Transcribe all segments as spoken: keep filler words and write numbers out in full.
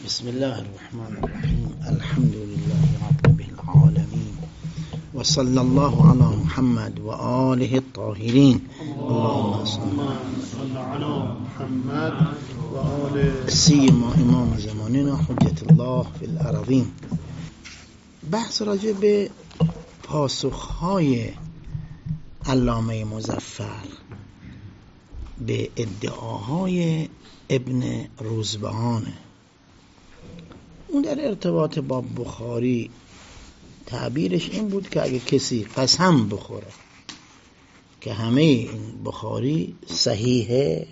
بسم الله الرحمن الرحیم. الحمد لله رب العالمین و صلی الله علی محمد و آله الطاهرین. اللهم صل علی محمد و آل سیما امام زماننا حجت الله فی الارضین. بحث راجع به پاسخهای علامه مظفر به ادعاهای ابن روزبهانه. اون در ارتباط با بخاری تعبیرش این بود که اگه کسی قسم بخوره که همه این بخاری صحیحه،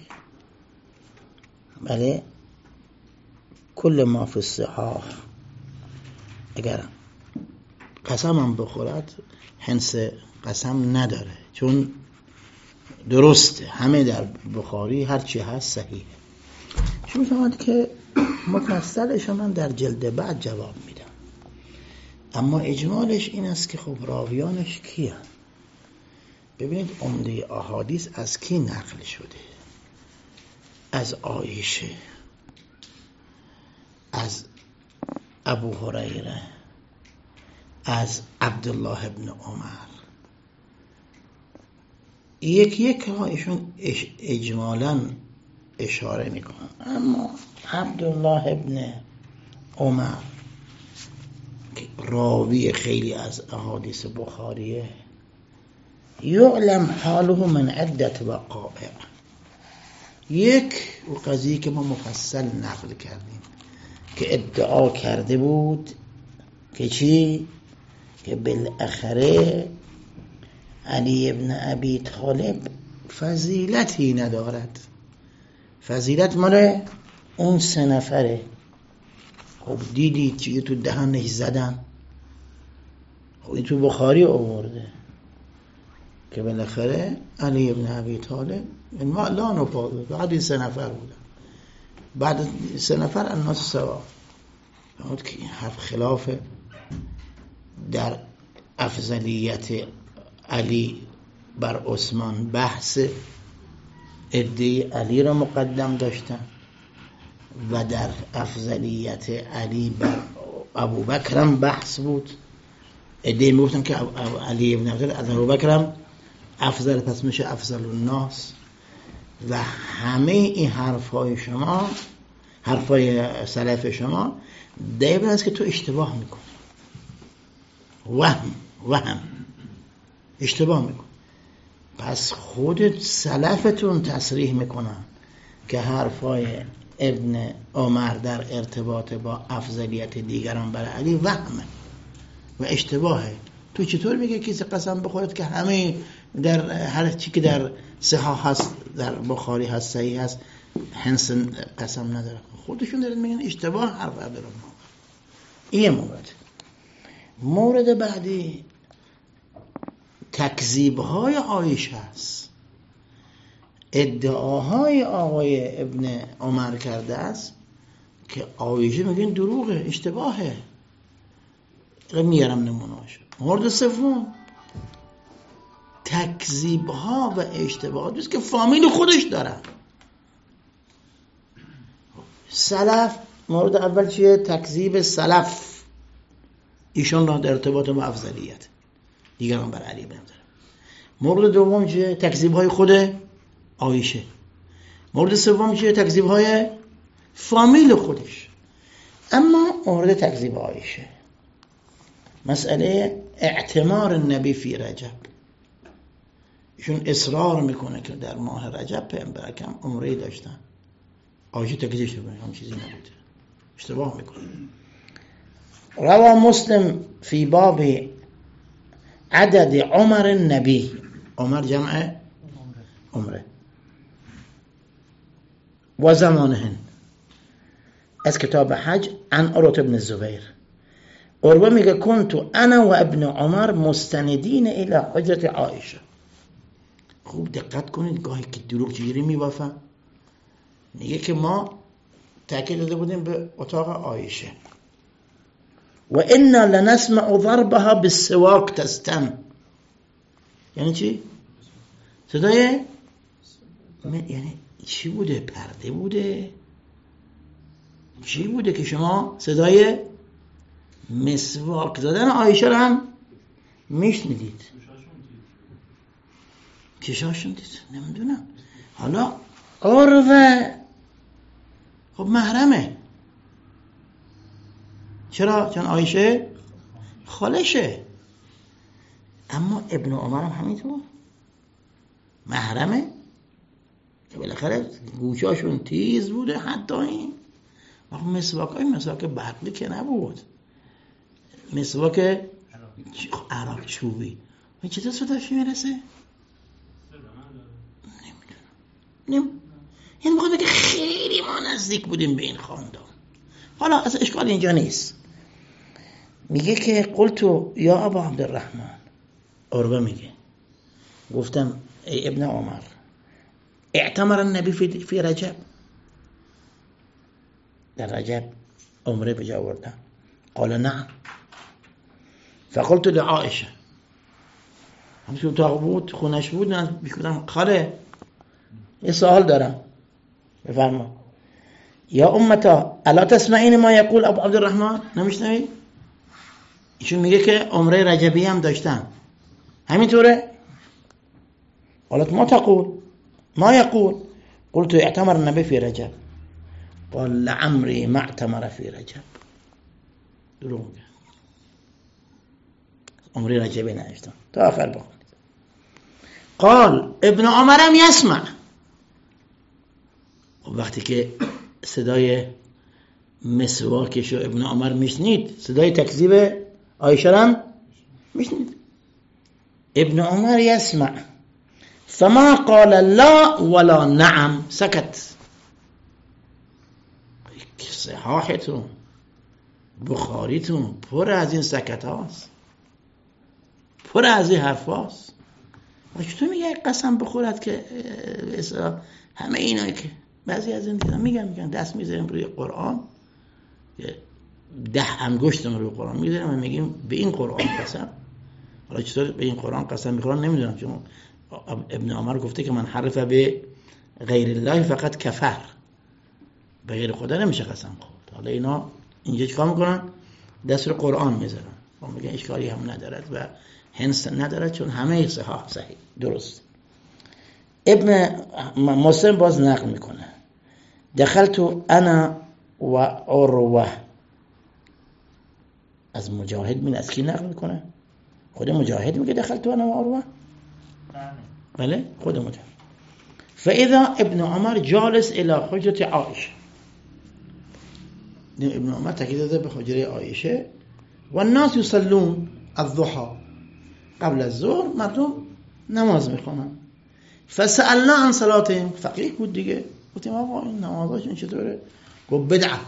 بله، کل ما فی الصحاح، اگر قسم هم بخورد حنس قسم نداره، چون درسته همه در بخاری هرچی هست صحیحه. شما فهمید که مفصلش من در جلد بعد جواب میدم، اما اجمالش این است که خب راویانش کیه؟ ببینید عمده احادیث از کی نقل شده؟ از عایشه، از ابو هریره، از عبدالله ابن عمر. یک یک ها ایشون اجمالاً اشاره میکنن، اما عبدالله ابن عمر که راوی خیلی از احادیث بخاریه، یعلم حاله من عدت وقائع. یک و قضیه که ما مفصل نقل کردیم که ادعا کرده بود که چی؟ که بالاخره علی ابن ابی طالب فضیلتی ندارد. فضیلت مال اون سه نفره. خب دیدید چیه تو دهنش زدن؟ خب این تو بخاری آورده که بالاخره علی ابن ابی طالب ما لا نفاضل، بعد این سه نفر بودن، بعد سه نفر الناس سوا. فرمود که این حرف خلافه. در افضلیت علی بر عثمان بحث، ادعای علی را مقدم داشتن، و در افضلیت علی بر ابوبکر هم بحث بود. ادعای میگفتن که علی ابن ابی طالب از ابوبکر هم افضل، پس میشه افضل الناس. و همه این حرفای شما، حرفای سلف شما، دلیل است که تو اشتباه میکنی، وهم وهم اشتباه میکنی. پس خود سلفتون تصریح میکنن که حرفای ابن عمر در ارتباط با افضلیت دیگران برای علی وهمه و اشتباهه. تو چطور میگه کسی قسم بخورد که همه در هر چی که در صحاح هست، در بخاری هست، صحیح هست، حنس قسم نداره؟ خودشون دارن میگن اشتباه حرف عبدالله. این مورد. مورد بعدی تکذیب‌های عایشه است. ادعاهای آقای ابن عمر کرده است که عایشه میگن دروغه، اشتباهه. میارم نمونه‌اش. مورد سوم تکذیب‌ها و اشتباهات است که فامیل خودش داره. سلف، مورد اول چیه؟ تکذیب سلف، ایشون را در ارتباط با افضلیت دیگران بر علی بن ابی طالب. مورد دوم چیه؟ تکذیب های خود عایشه. مورد سوم چیه؟ تکذیب های فامیل خودش. اما مورد تکذیب عایشه، مسئله اعتمار النبی فی رجب، ایشون اصرار میکنه که در ماه رجب پیامبر اکرم عمره داشتن. عایشه تکذیبش میکنه، هم چیزی نبوده، اشتباه میکنه. روا مسلم فی باب عدد عمر النبی، عمر جمع عمره، و زمانهن، از کتاب حج عن عروة بن الزبیر. عروة میگه کنت انا و ابن عمر مستندین الى حجرت عایشه. خوب دقت کنید، گاهی که دروغ چجوری میبافن. میگه که ما تاکید داده بودیم به اتاق عایشه. و انا لنسمع ضربها بالسواک تستم. یعنی چی؟ صدای یعنی چی بوده؟ پرده بوده؟ چی بوده که شما صدای مسواک زدن عایشه رو هم میشنیدید؟ چشاشون دید؟ نمیدونم. حالا عروه خب محرمه. چرا؟ چون عایشه خالشه. اما ابن عمر هم همینطور محرمه که بالاخره گوشاشون تیز بوده. حتی این مسواک های مسواک برقی که نبود، مسواک عراق چوبی. این چطور صداش میرسه؟ نمیدونم. این موقع بگه خیلی ما نزدیک بودیم به این خاندان. حالا از اشکال اینجا نیست. میگه که قلتو یا ابا عبدالرحمن، عروه میگه گفتم ای ابن عمر، اعتمر النبی فی فی رجب، در رجب عمره به جا آوردن. قال نعم. فقلت لعائشه، همون اتاق بود خونش بود، من بگم خاله یه سوال دارم بفرما. یا امتا الا تسمعین ما یقول ابو عبدالرحمن، نمیشنوی؟ ایشون میگه که عمره رجبی هم داشتن، همینطوره؟ قالت ما تقول ما يقول؟ قلت اعتمر النبي في رجب. قال لعمري ما اعتمر في رجب. دروغ میگه، عمره رجبی نداشتن. تا آخر بخونید. قال ابن عمرم يسمع. وقتی که صدای مسواکشو ابن عمر میشنید، صدای تکذیب عایشه هم میشنید. ابن عمر يسمع فما قال لا ولا نعم، سكت. صحاحتون بخاریتون پر از این سکت هاست، پر از این حرف هاست. و چطور میگه قسم بخورد که همه اینایی که بعضی از این دیدن میگن میگن دست میذاریم روی قرآن، ده انگشتم روی قرآن میذاریم و میگیم به این قرآن قسم. حالا چطور به این قرآن قسم میخورن نمیدونم، چون ابن عمر گفته که من حرف به غیر الله فقط کفر، به غیر خدا نمیشه قسم خورد. حالا اینا اینجا چیکار میکنن؟ دست رو قرآن میذارن و میگن اشکالی هم ندارد و هنس ندارد، چون همه صحیح صحیح درست. ابن مسلم باز نقل میکنه دخلت انا و عروه. از مجاهد من از کی نقل میکنه؟ خود مجاهد میگه دخلت انا و عروه. بله خود مجاهد. فاذا ابن عمر جالس الى حجره عائشه. ابن عمر تاکید داده به حجره عایشه. و الناس یصلون الضحى، قبل الظهر مردم نماز میخونن. فسألنا عن صلاتهم، فقیه بود دیگه، گفتیم آقا این نمازاشون چطوره؟ گفت بدعت،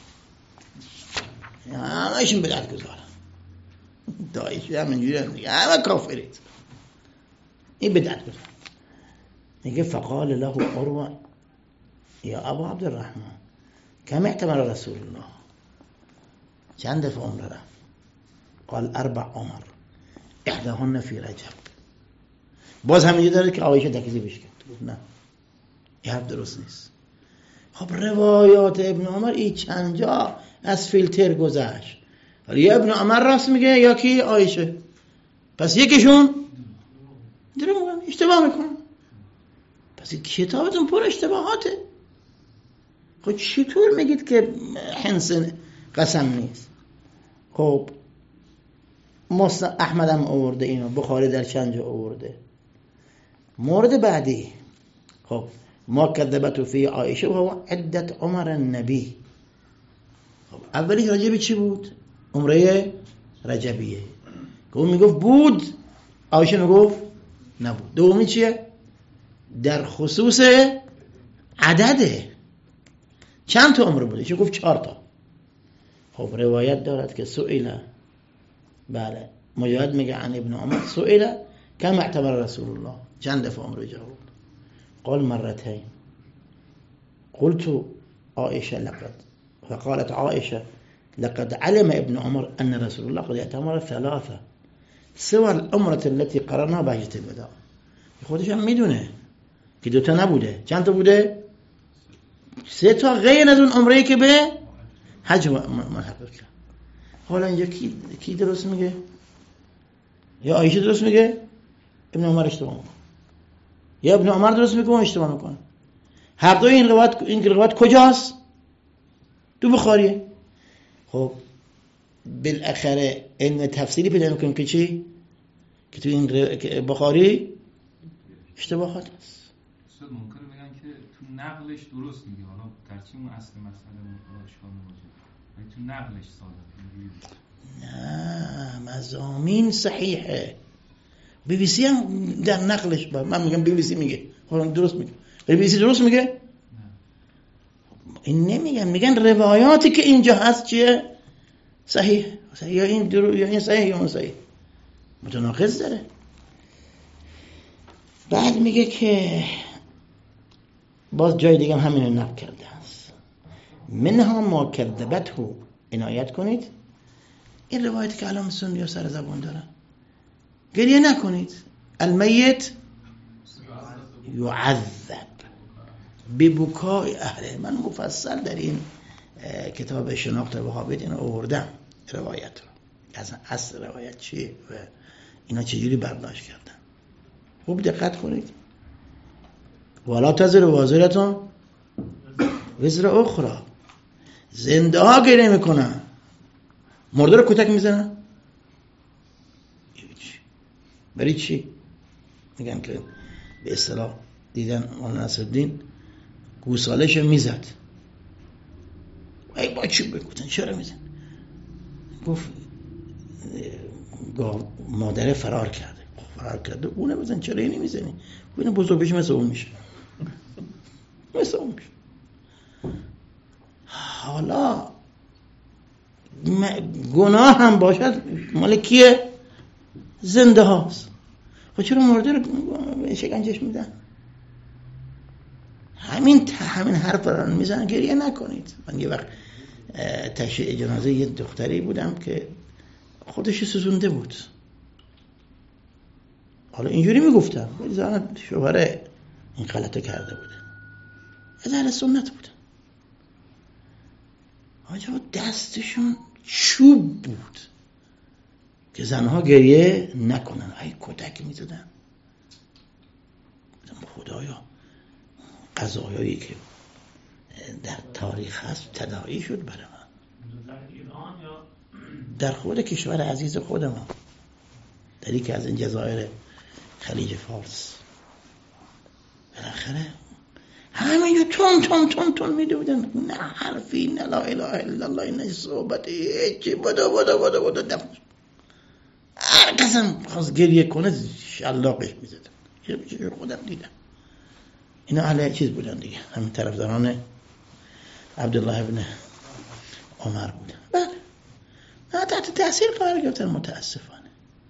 همه‌شون بدعت گذارن، داعش هم اینجوری هم دیگه، همه کافرید، این بدعت گذارن. میگه فقال له عروه یا ابا عبدالرحمن کم اعتمر رسول الله، چند دفعه عمره رفت؟ قال اربع عمر احداهن فی رجب. باز همینجا داره که عایشه تکذیبش کرد، گفت نه این حرف درست نیست. خب روایات ابن عمر این چند جا از فیلتر گذشت، حالا یا ابن عمر راست میگه یا کی؟ عایشه. پس یکیشون دروغ میگن، اشتباه میکنن. پس کتابتون پر اشتباهاته. خب چطور میگید که حنس قسم نیست؟ خب مسلم احمد هم آورده اینو، بخاری در چند جا آورده. مورد بعدی، خب ما کذبت فی عایشه و هو عدت عمر النبی. خب اولی رجبی چی بود؟ عمره رجبیه که اون میگفت بود، عایشه میگفت نبود. دومی چیه؟ در خصوص عدده، چند تا عمره بوده؟ چه گفت چهار تا. خب روایت دارد که سئل، بله مجاهد میگه عن ابن عمر سئل کم اعتمر رسول الله، چند دفعه عمره جواب؟ قال مرتين. قلت عائشه لقد، فقالت عائشه لقد علم ابن عمر ان رسول الله قد اعتمر ثلاثه سوى العمره التي قررنا بهجة الوداع. خودش هم میدونه که دوتا نبوده، چند تا بوده؟ سه تا غیر از اون عمره‌ای که به حج محقق کرد. حالا اینجا کی, کی درست میگه؟ یا عایشه درست میگه؟ ابن عمر اشتباه میکنه. یا ابن عمر درست میگه و اشتباه میکنه. هر دوی این روایت این روایت کجاست؟ تو بخاریه. خب بالاخره علم تفسیری پیدا میکنیم که چی؟ که تو این بخاری اشتباهات هست. استاد ممکنه بگن که تو نقلش درست میگه، حالا در چی اون اصل مسئله اشکال موجود، ولی تو نقلش صادق. نه مضامین صحیحه. بی بی سی هم در نقلش با من میگم بی بی سی میگه، حالا درست میگه. بی بی سی درست میگه؟ نه. این نمیگن، میگن روایاتی که اینجا هست چیه؟ صحیح. صحیح یا این درو یا این صحیح یا اون صحیح. متناقض داره. بعد میگه که باز جای دیگه هم همین رو نقل کرده است. منها ما کذبته، عنایت کنید. این روایت که الان سنی سر زبان دارن، گریه نکنید. المیت یعذب ببکای اهله. من مفصل در این کتاب شناخت وهابیت اینو آوردم روایت رو، از اصل روایت چیه و اینا چجوری برداشت کردن. خوب دقت کنید. ولا تزر وازرتون وزر اخرى. زنده ها گریه میکنن، مرده رو کتک میزنن. برای چی؟ میگن که به اصطلاح دیدن مولانا نصرالدین گوسالش میزد. ای با چی بگفتن چرا میزن؟ گفت مادره فرار کرده. فرار کرده اونه بزن، چرا اینی میزنی؟ اینو بزرگ بشه مثل اون میشه، مثل اون میشه. حالا گناه هم باشد مال کیه؟ زنده هاست. خب چرا مرده رو شکنجهش میدن؟ همین همین حرف رو میزنن گریه نکنید. من یه وقت تشییع جنازه یه دختری بودم که خودش سوزونده بود. حالا اینجوری میگفتم ولی زن شوهره این غلطه کرده بوده. از اهل سنت بودن. آجا دستشون چوب بود که زنها گریه نکنن. ای کتک میزدن. خدایا قضایایی که در تاریخ هست تداعی شد برای من. در ایران یا در خود کشور عزیز خود ما، در یکی از این جزایر خلیج فارس. بالاخره همینجا تون تون تون تون میدودن. نه حرفی، نه لا اله الا الله، نه صحبتی، هیچی. بدا بدا بدا بدا دفن. هر کسم خواست گریه کنه شلاقش میزدن. یه خودم دیدم. اینا اهل چیز بودن دیگه، همین طرفداران عبدالله ابن عمر بودن. بله نه تحت تأثیر قرار گرفتن متاسفانه.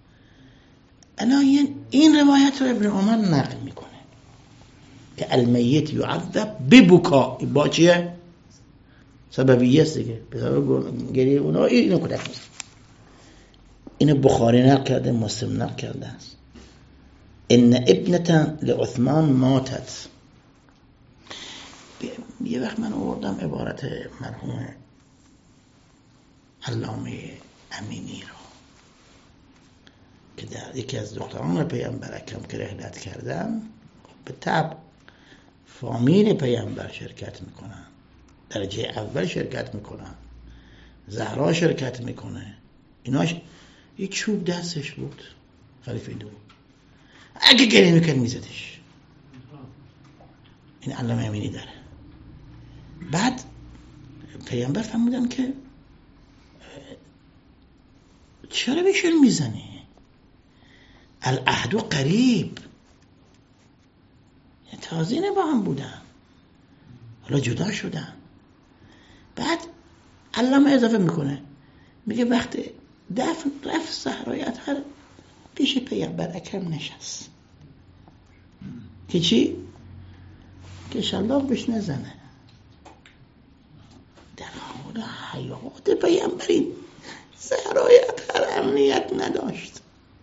الان این روایت رو ابن عمر نقل میکنه که المیت یعذب ببکا. با چیه؟ سببیه است دیگه، به سبب گریه اونا اینو کدک میزن. اینو بخاری نقل کرده، مسلم نقل کرده است. ان ابنه لعثمان ماتت. یه وقت من آوردم عبارت مرحوم علامه امینی رو که در یکی از دختران پیامبر اکرم که رحلت کردن به طبع فامیل پیامبر شرکت میکنن، درجه اول شرکت میکنن، زهرا شرکت میکنه. ایناش یه چوب دستش بود خلیفه دو، اگه گریه میکرد میزدش. این علامه امینی داره. بعد پیامبر فرمودن که چرا بهشون میزنی؟ العهد قریب. تازه با هم بودن، حالا جدا شدن. بعد علامه اضافه میکنه، میگه وقت دفن رفت صحرای اطهر پیش پیامبر اکرم نشست که چی؟ که شلاق بهش نزنه. در حال حیات پیامبری صحرای اطهر امنیت نداشت.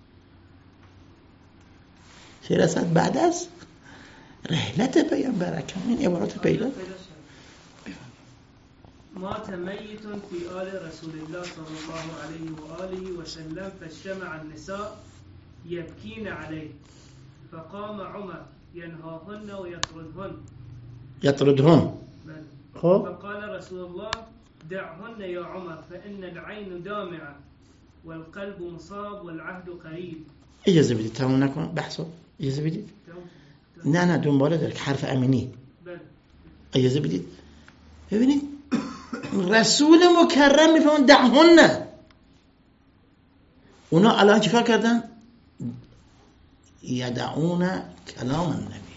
چه رسد بعد از رحلت پیامبر اکرم این عبارات پیدا. مات ميت في آل رسول الله صلى الله عليه وآله وسلم فاجتمع النساء يبكين عليه فقام عمر ينهاهن ويطردهن يطردهن خب فقال رسول الله دعهن يا عمر فإن العين دامعة والقلب مصاب والعهد قريب. اجازه بدید تموم نکنم بحثو، اجازه بدید. نه نه دنباله داره که حرف امینی. بله. اجازه بدید. ببینید رسول مکرم میفهمن دعهن. اونا الان چیکار کردن؟ یدعون کلام النبی،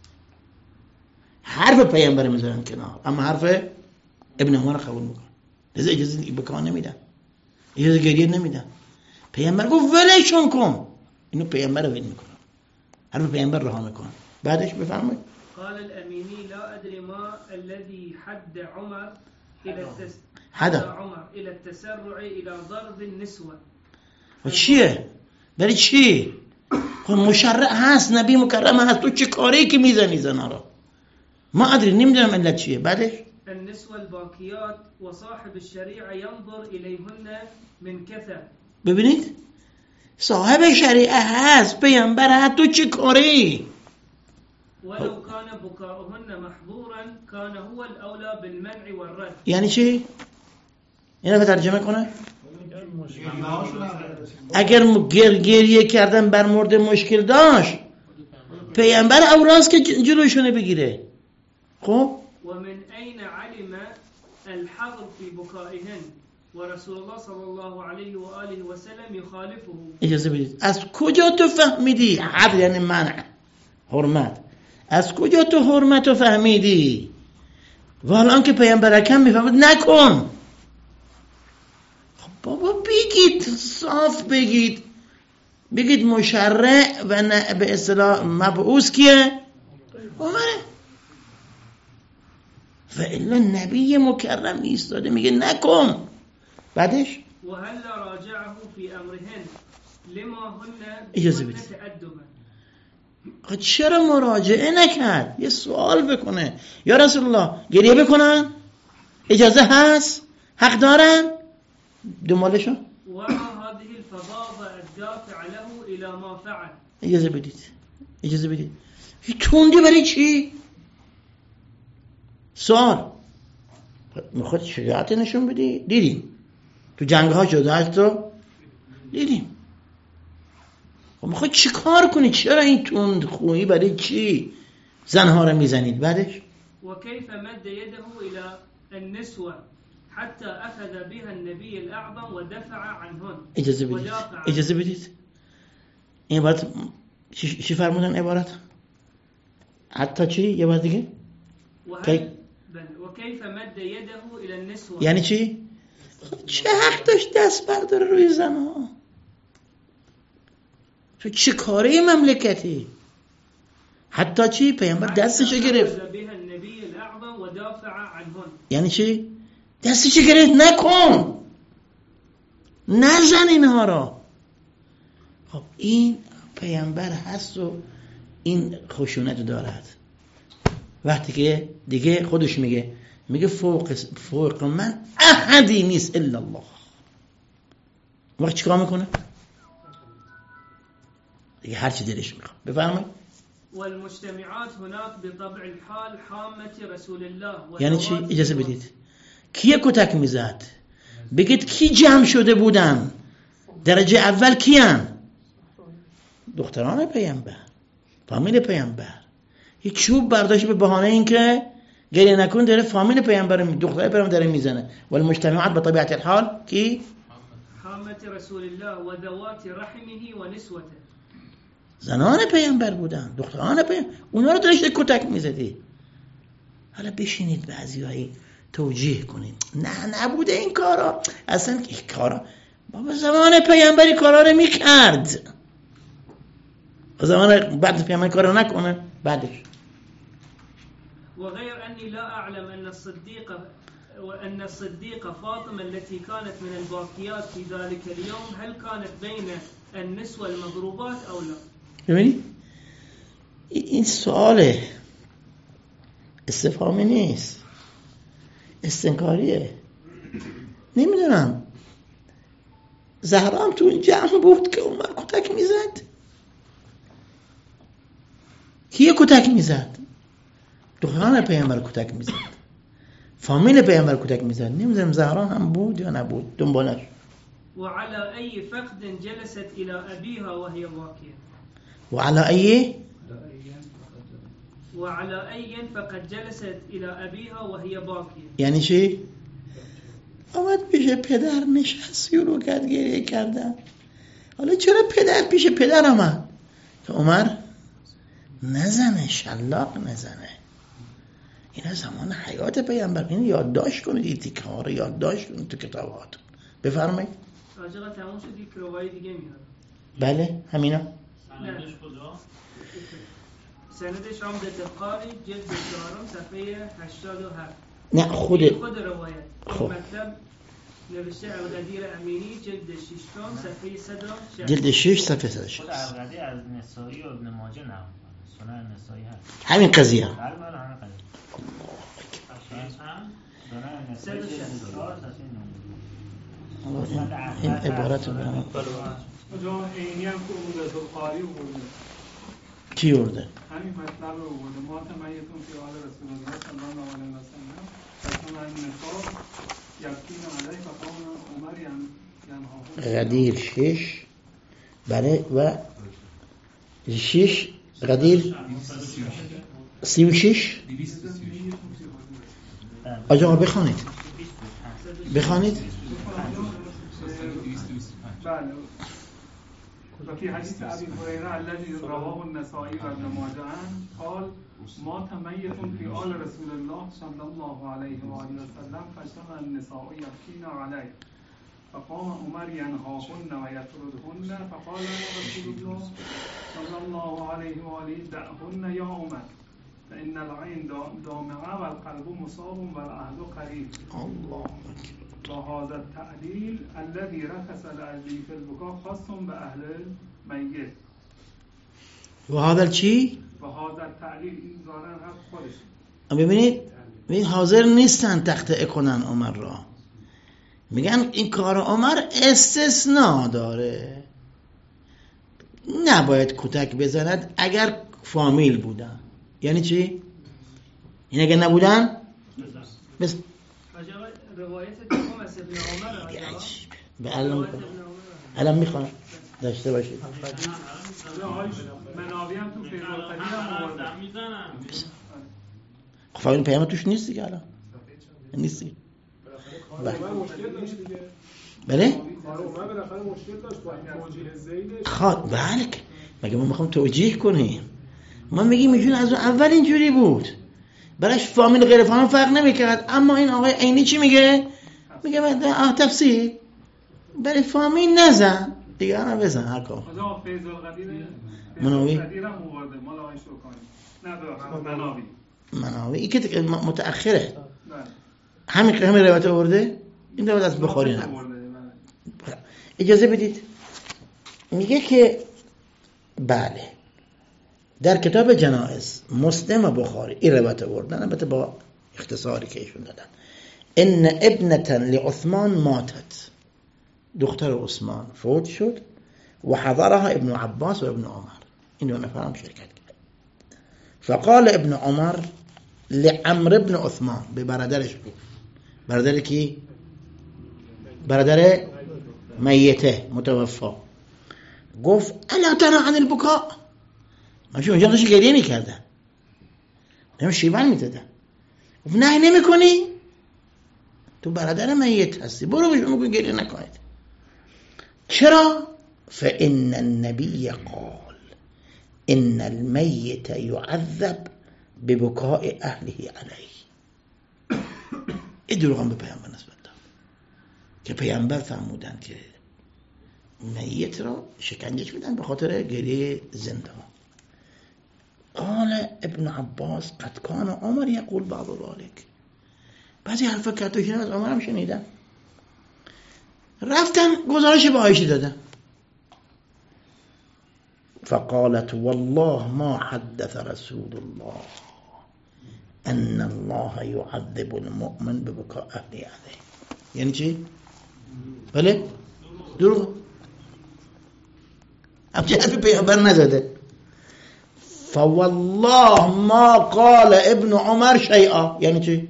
حرف پیامبر میذارن کنار، اما حرف ابن عمر قبول میکنن. لذا اجازه بکن نمیدن، اجازه گریه نمیدن. پیامبر گفت ولشون کن، اینو پیامبر ول میکنن، حرف پیامبر رها میکنن. بعدش بفرمایید. قال الامینی لا ادري ما الذي حد عمر الى التس... حد عمر الى التسرع الى ضرب النسوه. و چیه؟ برای چی؟ خب مشرع هست، نبی مکرم هست، تو چه کاری که میزنی زنا را؟ ما ادری، نمیدونم علت چیه. بعدش النسوة الباقيات وصاحب الشريعة ينظر إليهن من كثر. ببینید صاحب شریعه هست، پیامبر هست، تو چه کاری؟ ولو كان بكاؤهن محظورا كان هو الأولى بالمنع والرد. یعنی چی؟ اینا به ترجمه کنه؟ اگر گر گریه کردن بر مورد مشکل داشت، پیامبر اولاست که جلوشونه بگیره. خب ومن أين علم الحظر في بكائهن ورسول الله صلى الله عليه وآله وسلم يخالفه. اجازه بدید، از کجا تو فهمیدی؟ حظر یعنی منع، حرمت. از کجا تو حرمت رو فهمیدی؟ و الان که پیامبر اکرم میفهمد نکن. خب بابا بگید، صاف بگید، بگید مشرع و به اصطلاح مبعوث کیه؟ عمره. و الا نبی مکرم ایستاده میگه نکن. بعدش و هل راجعه فی امرهن لما هن اجازه بدید. خب چرا مراجعه نکرد؟ یه سوال بکنه. یا رسول الله گریه بکنن؟ اجازه هست؟ حق دارن؟ دنبالشو و هذه الفظاظه الدافع له الى ما فعل. اجازه بدید، اجازه بدید. توندی برای چی؟ سوال میخواد شجاعت نشون بدی؟ دیدیم تو جنگ ها شجاعت رو دیدیم. خب میخواد چی کار کنی؟ چرا این تند خویی برای چی زنها رو میزنید؟ بعدش و کیف مد یده الى النسوه حتی اخذ بها النبی الاعظم و دفع عنهن. اجازه بدید، اجازه بدید. این عبارت چی فرمودن عبارت؟ حتی چی؟ یه بار دیگه کی... و کیف مد یده الى النسوه، یعنی چی؟ چه حق داشت دست برداره روی زنها؟ تو چه کاره مملکتی؟ حتی چی؟ پیامبر دستشو گرفت. یعنی چی؟ دستشو گرفت نکن، نزن اینها را. خب این پیامبر هست و این خشونت دارد. وقتی که دیگه خودش میگه میگه فوق فوق من احدی نیست الا الله. وقت چیکار میکنه؟ دیگه هر چی دلش میخواد. بفرمایید. والمجتمعات هناك بطبع الحال حامة رسول الله. یعنی چی؟ اجازه بدید. کیه کتک میزد؟ بگید کی جمع شده بودن؟ درجه اول کیان؟ دختران پیامبر، فامیل پیامبر. یه چوب برداشت به بهانه این که گریه نکن داره فامیل پیامبر دختر پیامبر داره میزنه. والمجتمعات بطبيعه الحال کی؟ حامة رسول الله و ذوات رحمه و نسوته. زنان پیامبر بودن، دختران پیامبر، اونا رو داشته کتک میزدی. حالا بشینید بعضیایی توجیه کنید نه نبوده این کارا، اصلا این کارا بابا زمان پیامبری کارا رو میکرد، زمان بعد پیامبر کارا نکنه بعدش. وغير أني لا أعلم أن الصديقة وأن الصديقة فاطمة التي كانت من الباقيات في ذلك اليوم هل كانت بين النسوة المضروبات أو لا؟ ببینید این سوال استفهامی نیست، استنکاریه. نمیدونم زهرا هم تو این جمع بود که عمر کتک میزد. کیه کتک میزد؟ دختران پیامبر کتک میزد، فامیل پیامبر کتک میزد. نمیدونم زهرا هم بود یا نبود، دنبالش. وعلى أي فقد جلست إلى أبيها وهي باكية. وعلى أي وعلى أي فقد جلست إلى أبيها وهي باكية. یعنی چی؟ آمد پیش پدر نشست، شروع کرد گریه کردن. حالا چرا پدر پیش پدر آمد؟ که عمر نزنه، شلاق نزنه. اینا زمان حیات پیامبر. اینو یادداشت کنید، این تیکه ها رو یادداشت کنید تو کتاباتون. بفرمایید. راجع تمام شد، یک روایی دیگه میاد. بله همینا. سندش کجا؟ سندش هم دتقاری جلد چهارم صفحه هشتاد و هفت. نه خود خود روایت. خب. مطلب نوشته ابوالقدیر امینی جلد ششم صفحه صد و شش. جلد شش صفحه صد و شش. خود ابوالقدیر از نسائی و ابن ماجه نقل می‌کنه. سنن نسائی هست. همین قضیه. بله بله همین قضیه. سنن نسائی جلد چهار صفحه این عبارت رو برام جا اینی هم که اون رسول قاری بوده. کی ورده؟ همین مطلب رو بوده. ما تمیتون که آل رسول الله صلی الله علیه و سلم رسول النساء یکتین علیه و قوم عمر ینهاهم. غدیر شش. بله و شش غدیر سی و شش. آجا بخوانید بخوانید. بله. وفي حديث أبي هريرة الذي رواه النسائي وابن ماجه قال مات ميت في آل رسول الله صلى الله عليه وآله وسلم فاجتمع النساء يبكين عليه فقام عمر ينهاهن ويطردهن فقال رسول الله صلى الله عليه وآله دعهن يا عمر فإن العين دامعة والقلب مصاب والأهل قريب. الله وهذا التعليل الذي رخص العلي في البكاء خاص بأهل الميت. وهذا چی؟ وهذا التعليل این ظاهرا هم خودش. ببینید این حاضر نیستن تقطع کنن عمر را. میگن این کار عمر استثناء داره، نباید کتک بزند اگر فامیل بودن. یعنی چی؟ این اگر نبودن بس روایت دوم از ابن عمر به الان الان میخوام داشته باشید. منابی هم تو فیض القدیر هم آورده. خب این پیام توش نیست دیگه الان نیستی. بله خب بله مگه ما میخوام توجیه کنیم؟ ما میگیم ایشون از اول اینجوری بود، براش فامیل غیر فامیل فرق نمیکرد. اما این آقای عینی چی میگه؟ میگه آه تفسیر برای فامیل نزن دیگه، انا بزن هر کار. خدا فیض القدیر مناوی قدیر هم آورده مال آقای شوکانی. نه ببخشید مناوی مناوی این که متأخره. همین همین روایت آورده. این روایت از بخاری نه. اجازه بدید میگه که بله در کتاب جنائز مسلم و بخاری این روایت آوردن، البته با اختصاری که ایشون دادن. ان ابنه لعثمان ماتت، دختر عثمان فوت شد و حضرها ابن عباس و ابن عمر، این دو نفر هم شرکت کرد. فقال ابن عمر لعمر ابن عثمان، به برادرش بود. برادر کی؟ برادر میته متوفا. گفت الا ترى عن البكاء، ماشو اونجا داشت گریه میکردن، نمی شیون میدادن. گفت نه نمی کنی؟ تو برادر میت هستی، برو بهشون بگو گریه نکنید. چرا؟ فإن النبي قال إن الميت يعذب ببكاء أهله عليه. این دروغ به پیامبر نسبت داد که پیامبر فرمودند که میت را شکنجهش میدن به خاطر گریه زنده. قال ابن عباس قد كان عمر يقول بعض ذلك، بعضی حرفا که تو شنید از عمر هم شنیدن. رفتن گزارش به عایشه دادن. فقالت والله ما حدث رسول الله ان الله يعذب المؤمن ببكاء اهل علیه. یعنی چی؟ بله؟ دروغ. همچه حرفی پیغمبر نزده. فوالله ما قال ابن عمر شیئا. یعنی چی؟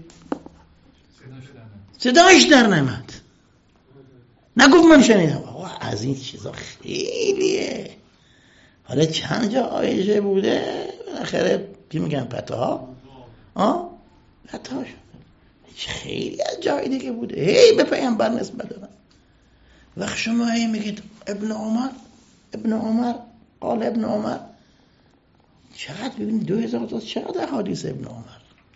صداش در نمد، نگفت من شنیدم. آقا از این چیزا خیلیه. حالا چند جا آیشه بوده بالاخره چی میگن پتاها آه پتاها شده. خیلی از جای دیگه بوده هی به پیامبر نسبت دادن. وقت شما هی میگید ابن عمر ابن عمر قال ابن عمر، چقدر ببینید دو هزار تا چقدر حدیث ابن عمر،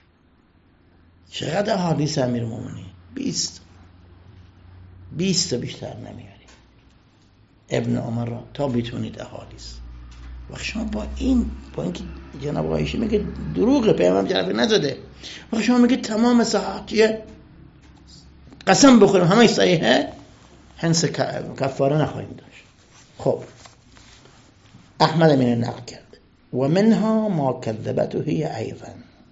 چقدر حدیث امیر مومنین؟ بیست بیست تا بیشتر نمیاری ابن عمر را تا بتونید احادیث. وقت شما با این با اینکه جناب عایشه میگه دروغه پیامبر جرفی نزده، وقت شما میگه تمام صحاحیه قسم بخوریم همه صحیحه، هنس کفاره نخواهیم داشت. خب احمد من نقل کرد و منها ما کذبته هی ایضا.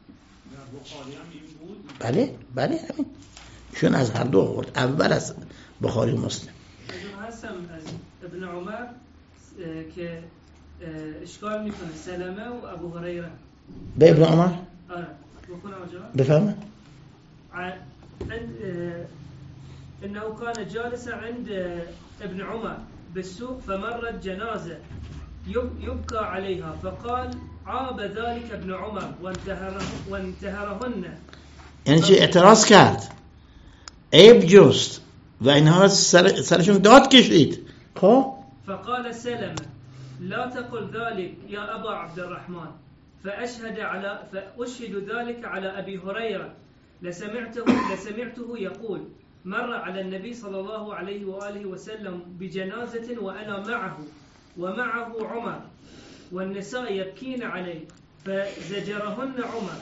بله بله همین چون از هر دو آورد، اول از بخاری و مسلم. هستم از ابن عمر که اشکال میکنه سلمه و ابو هریره به ابن عمر آره بکنم آجا بفهمه عند انه كان جالسا عند ابن عمر بالسوق فمرت جنازه يبكى عليها فقال عاب ذلك ابن عمر وانتهره وانتهرهن. یعنی چی؟ اعتراض کرد، عیب جست و اینها سر سرشون داد کشید. خب فقال سلمة لا تقل ذلك يا أبا عبد الرحمن فأشهد على فأشهد ذلك على أبي هريرة لسمعته لسمعته يقول مر على النبي صلى الله عليه وآله وسلم بجنازة وأنا معه ومعه عمر والنساء يبكين عليه فزجرهن عمر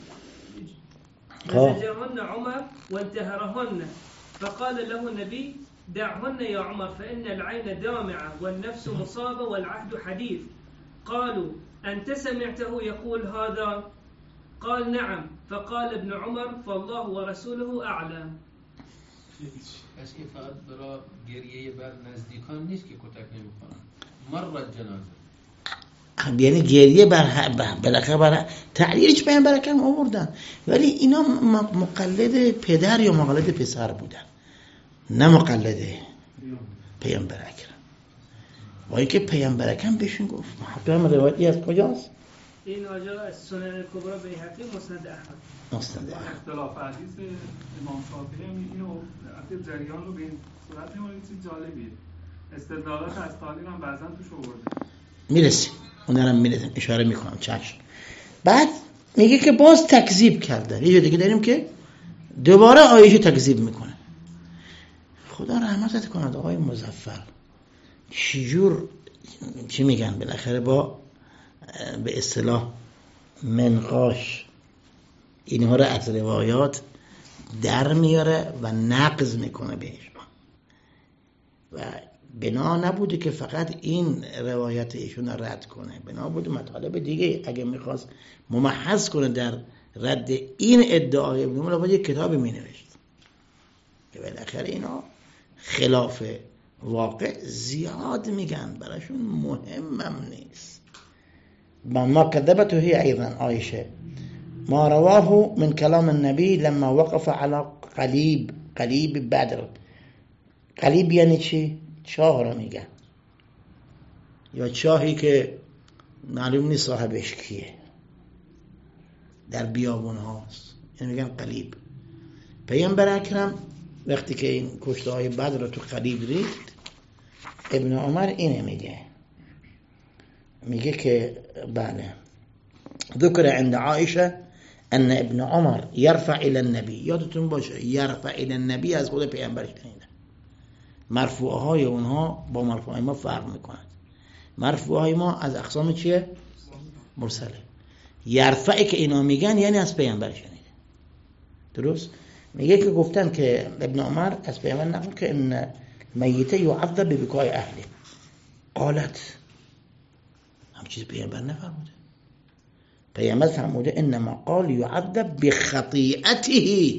فزجرهن عمر وانتهرهن فقال له النبي دعهن يا عمر فإن العين دامعة والنفس مصابة والعهد حديث. قالوا أنت سمعته يقول هذا؟ قال نعم. فقال ابن عمر فالله ورسوله أعلم. پس این فقط برای گریه بر نزدیکان نیست که کتک نمی‌خورن. مرت جنازه یعنی گریه بر بالاخره برای تعلیلش بیان برکم آوردن، ولی اینا مقلد پدر یا مقلد پسر بودن، نه مقلد پیامبر اکرم. با اینکه پیامبر اکرم بهشون گفت محکم روایتی از کجاست؟ این آجا از سنن کبرا بیهقی مسند احمد. مسند احمد. اختلاف حدیث امام شافعی هم اینو وقتی جریان رو به این صورت می‌مونه چیز جالبیه. استدلالات از تاریخ هم بعضا توش آورده. میرسیم اونها رو میرسیم اشاره میکنم چشم. بعد میگه که باز تکذیب کرده. یه جا دیگه داریم که دوباره آیشه تکذیب میکنه. خدا رحمتت کند آقای مظفر، چجور چی میگن بالاخره با به اصطلاح منقاش اینها رو از روایات در میاره و نقض میکنه بهش و بنا نبوده که فقط این روایت ایشون رد کنه، بنا بوده مطالب دیگه اگه میخواست ممحض کنه در رد این ادعای ابن عمر باید یک کتابی مینوشت که بالاخره اینا خلاف واقع زیاد میگن، براشون مهمم نیست. ما کذبته هی ایضا عایشه ما رواه من کلام النبی لما وقف على قلیب قلیب بدر. قلیب یعنی چی؟ چاه را میگن، یا چاهی که معلوم نیست صاحبش کیه، در بیابون هاست، یعنی میگن قلیب. پیامبر اکرم وقتی که این کشته های بدر رو تو قلیب ریخت، ابن عمر اینه میگه میگه که بله ذکر عند عایشه ان ابن عمر یرفع الى النبی، یادتون باشه یرفع الى النبی از خود پیامبر شنیده. مرفوعه های اونها با مرفوعه های ما فرق میکنند. مرفوعه های ما از اقسام چیه؟ مرسله. یرفعی که اینا میگن یعنی از پیامبر شنیده. درست؟ میگه که گفتن که ابن عمر از پیامبر نقل که ان میته یعذب ببکای اهله. قالت هم چیز پیامبر نفرموده. پیامبر فرموده انما قال يعذب بخطیئته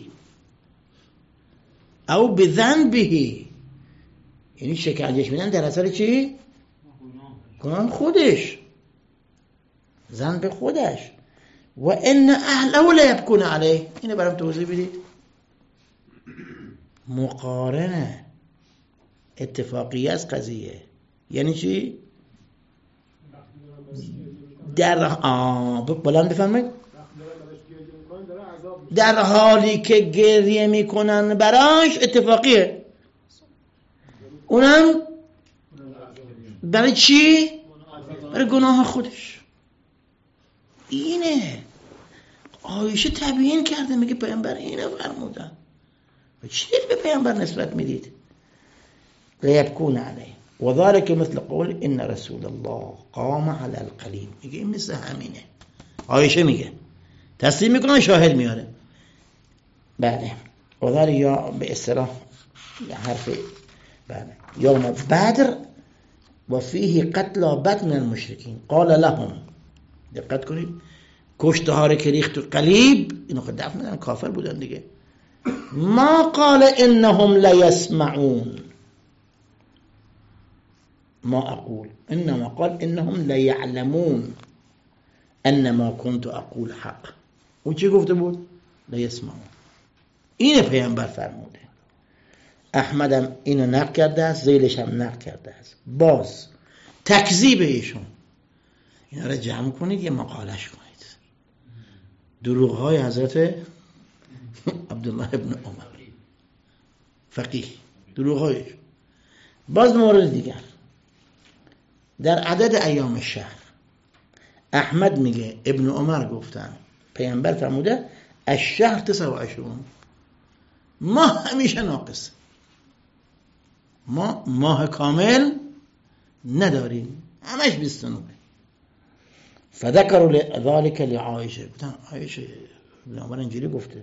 او بذنبه، یعنی شکنجهش میدن در اثر چی؟ گناه خودش، ذنب خودش. و ان اهله لا يبكون عليه، اینو برام توضیح بدید. مقارنه اتفاقی از قضیه یعنی چی؟ در آه بلند بفرمایید. در حالی که گریه میکنن براش اتفاقیه، اونم برای چی؟ برای گناه خودش. اینه عایشه تبیین کرده، میگه پیامبر اینو فرمودن. چی به پیامبر نسبت میدید؟ لیبکون علیه و ذلك مثل قول ان رسول الله قام على القلیب، میگه این مثل همینه. عایشه میگه، تصدیق میکنه، شاهد میاره. بله و ذلك یا به اصطلاح حرف بله یوم بدر و فیه قتل بطن المشرکین قال لهم، دقت کنید، کشته ها رو که ریخت تو قلیب، اینو خود دفن میدن، کافر بودن دیگه. ما قال انهم لیسمعون ما اقول، انما قال انهم لیعلمون انما كنت اقول حق. اون چی گفته بود؟ لیسمعون. اینه پیامبر فرموده. احمدم اینو نقل کرده است، زیلش هم نقل کرده است. باز تکذیب ایشون، اینا رو جمع کنید یه مقالش کنید. دروغ های حضرت عبدالله ابن عمر فقیه، دروغ هایش. باز مورد دیگر در عدد ایام شهر، احمد میگه ابن عمر گفتن پیامبر فرموده الشهر تسع و عشرون، ماه همیشه ناقص، ما ماه کامل نداریم، همش بیست و نه. فذكروا ذلك لعائشه، گفتن عایشه ابن عمر اینجوری گفته.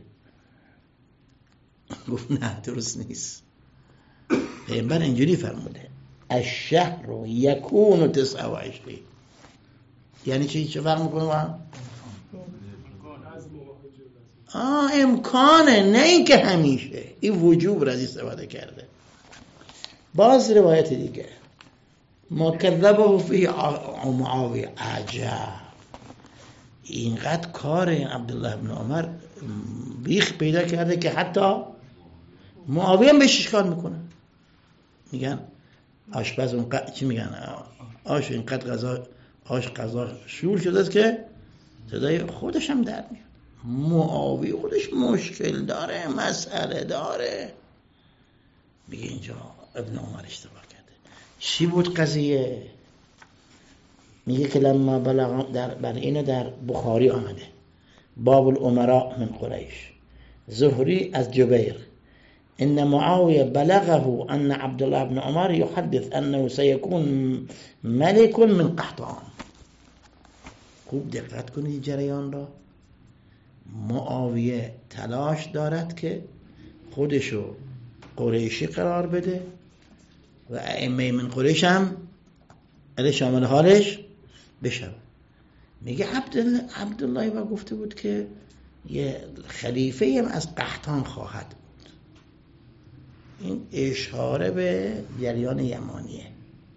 گفت نه درست نیست، پیامبر اینجوری فرموده الشهر یکون تسع و عشرین. یعنی چی؟ چه فرق میکنه با هم؟ آه امکانه، نه اینکه همیشه. این وجوب را از استفاده کرده. باز روایت دیگه ما کذبه فی معاویه، عجب، اینقدر کار عبدالله ابن عمر بیخ پیدا کرده که حتی معاویه هم بهش اشکال میکنه. میگن آشپز اون ق... چی میگن آش اینقدر غذا آش غذا شور شده است که صدای خودش هم در میاد. معاویه خودش مشکل داره، مسئله داره. میگه اینجا ابن عمر اشتباه کرده. چی بود قضیه؟ میگه که لما بلغ در بر اینو در بخاری آمده، باب الامراء من قریش، زهری از جبیر، ان معاویه بلغه ان عبدالله بن عمر يحدث انه سيكون ملك من قحطان. خوب دقت کنید جریان را. معاویه تلاش دارد که خودشو قریشی قرار بده و ائمه من قریش هم علی شامل حالش بشه. میگه عبدالله عبدالله با گفته بود که یه خلیفه هم از قحطان خواهد بود. این اشاره به جریان یمانیه.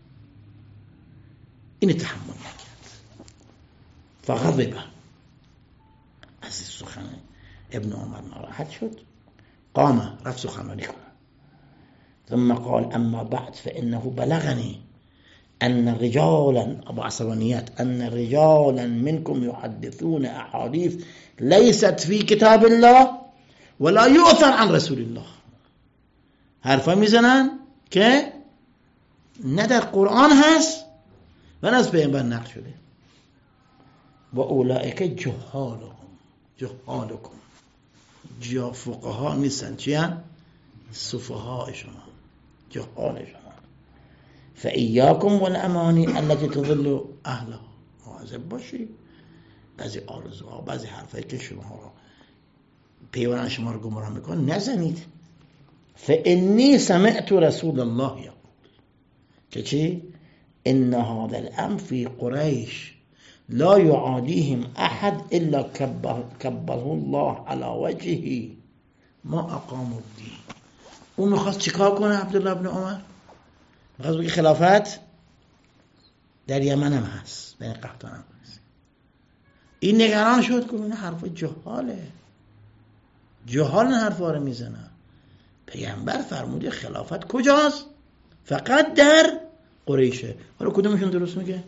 این تحمل نکرد، فغضب، از سخن ابن عمر ناراحت شد، قام، رفت سخنرانی کنه. ثم قال اما بعد فانه بلغني ان رجالا، ابو عصبانيات، ان رجالا منكم يحدثون احاديث ليست في كتاب الله ولا يؤثر عن رسول الله. حرفا میزنن که نه در قرآن هست و نه از پیامبر نقل شده. و اولئک جهالهم، جهالکم، جا فقها نیستن، چی هن؟ سفها شما، جهال شما. فإياكم والامانی التي تضل اهلها. مواظب باشی بعضی آرزوها، بعضی حرفایی که شما را پیوان شما رو گمراه میکن نزنید. فإني سمعت رسول الله یقول که چی؟ ان هذا الامر في قریش لا يعاديهم احد الا كبه الله على وجهه ما اقاموا الدين. اون میخواست چیکار کنه عبدالله ابن عمر؟ میخواست بگه خلافت در یمن هم هست، در قحطان هم هست. این نگران شد که این حرف جهاله، جهال این حرفا رو میزنه. پیغمبر فرموده خلافت کجاست؟ فقط در قریشه. حالا کدومشون درست میگه؟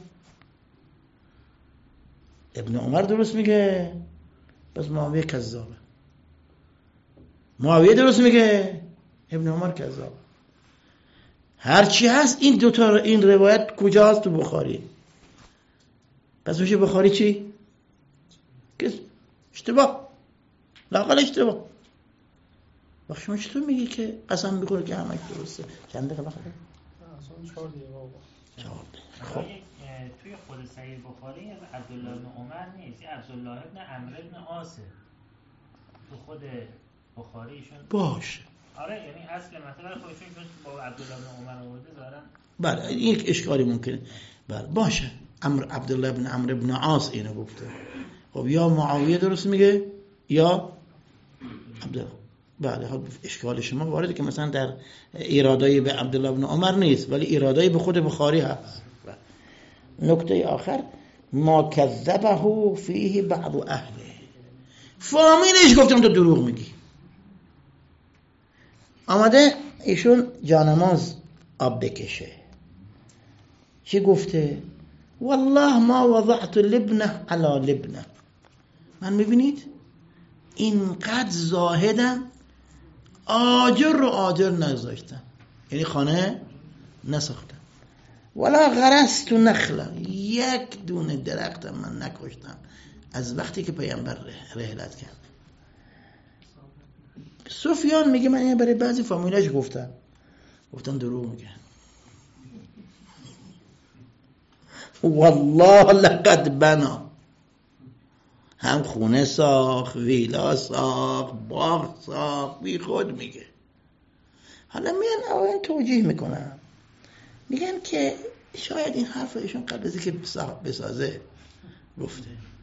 ابن عمر درست میگه، پس معاویه کذابه. معاویه درست میگه، ابن عمر کذابه. هرچی هست این دوتا این روایت کجاست؟ تو بخاری. پس میشه بخاری چی؟ کس اشتباه، لااقل اشتباه. وقت شما چطور میگی که قسم بکنه که همه درسته؟ چند دقیقه بخوره؟ اصلا چهار دقیقه بابا. چهار دقیقه. خب توی خود صحیح بخاری عبدالله بن عمر نیست، عبدالله ابن عمرو ابن عاصه تو خود بخاریشون باشه. آره یعنی اصل مثلا خودشون چون با عبدالله بن عمر آورده دارن. بله یک اشکالی ممکنه. بله باشه. عمرو عبدالله بن عمرو ابن عاص اینو گفته. خب یا معاویه درست میگه یا عبدالله. بله ها اشکال شما وارده که مثلا در ایرادای به عبدالله بن عمر نیست ولی ایرادای به خود بخاری هست. نکته آخر ما کذبه فیه بعض اهله، فامیلش گفتم تو دروغ میگی. آمده ایشون جانماز آب بکشه، چی گفته؟ والله ما وضعت لبنه علی لبنه. من میبینید اینقدر زاهدم آجر رو آجر نذاشتم، یعنی خانه نساختم. ولا غرست نخله، یک دونه درختم من نکشتم از وقتی که پیامبر رحلت کرد. سفیان میگه من برای بعضی فامیلش گفتم گفتم دروغ میگه. والله لقد بنا، هم خونه ساخت، ویلا ساخت، باغ ساخت، بی خود میگه. حالا میان آقایان توجیه میکنن، میگن که شاید این حرف ایشون قبل از اینکه بسازه گفته،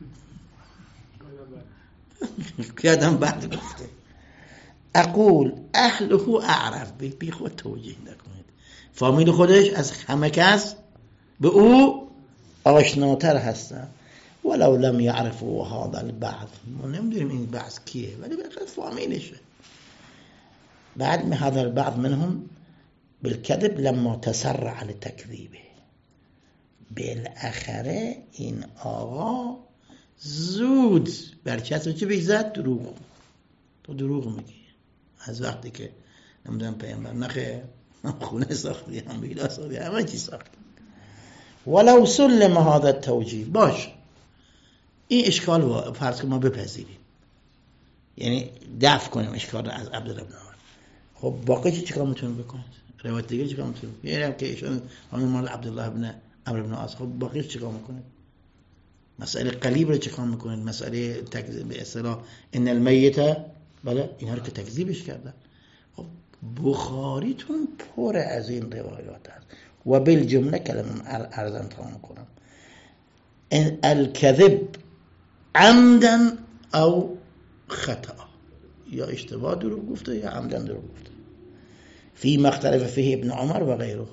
یادم بعد گفته. اقول اهله اعرف، بی خود توجیه نکنید. فامیل خودش از همه کس به او آشناتر هستن. ولو لم يعرفوا هذا البعض، ما نمیدونیم این بعض کیه ولی بالاخره فامیلشه. بعد من هذا البعض منهم بالكذب لما تسرع لتكذيبه، بالاخره این آقا زود برچسب چه بهش زد؟ دروغ. تو دروغ میگی از وقتی که نمیدونم پیامبر نخه خونه ساختی، هم ویلا ساختی، همه چی ساختی. ولو سلم هذا التوجیه، باش این اشکال فرض که ما بپذیریم، یعنی دفع کنیم اشکال رو از عبدالله بن عمر. خب باقی چی کار میتونیم بکنید؟ روایت دیگه چی کار میتونیم؟ یعنی هم که ایشون همین مال عبدالله بن عمرو بن عاص، خب باقی چی کار میکنید؟ مسئله قلیب رو چی کار میکنید؟ مسئله تکذیب به اصطلاح ان المیت، بله اینها رو که تکذیبش کردن. خب بخاریتون پر از این روایات هست و بالجمله کلمه ارزان تمام کنم الكذب عمدا او خطا، یا اشتباه دروغ گفته یا عمدا دروغ گفته. فی مختلف فیه ابن عمر و غیره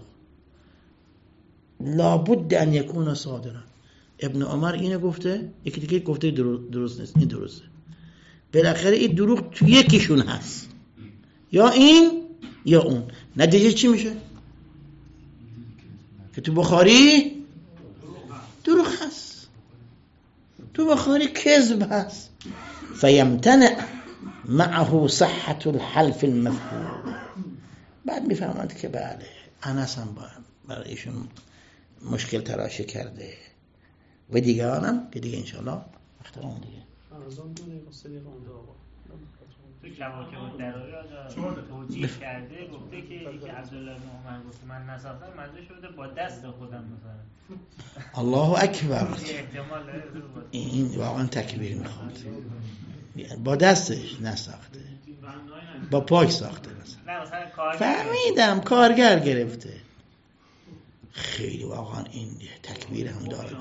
لابد ان یکون صادرا. ابن عمر اینو گفته، یکی دیگه گفته درست نیست، این درسته. بالاخره این دروغ تو یکیشون هست، یا این یا اون. نتیجه چی میشه؟ که تو بخاری دروغ هست، تو بخاری کذب هست. فیمتنع معه صحة الحلف المذکور. بعد میفهمند که بله انس هم برای ایشون مشکل تراشی کرده و دیگرانم که دیگه انشاءالله اخترام دیگه ارزان دونه مسئله رونده آقا تو کواکب الدراری آجا توجیه کرده، گفته که یکی عبدالله بن عمر گفته من نساختم، منظور شده با دست خودم مثلا. الله اکبر. احتمال این واقعا تکبیر میخواد. با دستش نساخته، با پاک ساخته مثلا. نه مثلا کارگر فهمیدم کارگر گرفته، خیلی واقعا این تکبیر هم داره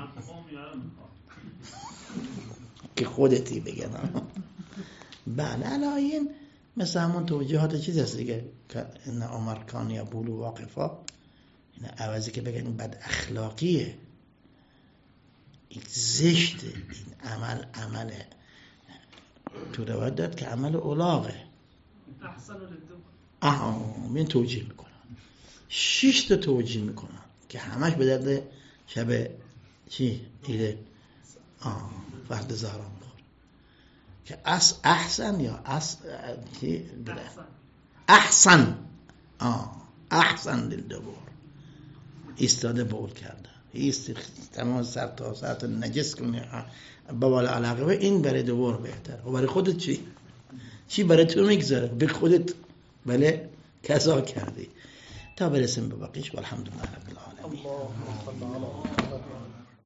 که خودتی بگن. بله الان مثل همون توجیهات چیز هست دیگه که این عمر کان یبول واقفا، این عوضی که بگن این بد اخلاقیه، این زشته، این عمل عمله. تو روایت داد که عمل اولاغه. احسن للدم. آها من توجیه میکنن، شش تا توجیه میکنن که همش به درد شب چی ایده آه فرد زهرا میخوره که اص احسن یا اص چی احسن احسن آه احسن للدبور، ایستاده بول کرده، ایست تمام سر تا ساعت نجس کنه بوال علاقه به این برای دبور بهتر. و برای خودت چی؟ چی برای تو میگذاره؟ به خودت بله کذا کردی. تا برسیم به بقیش والحمدلله رب العالمین.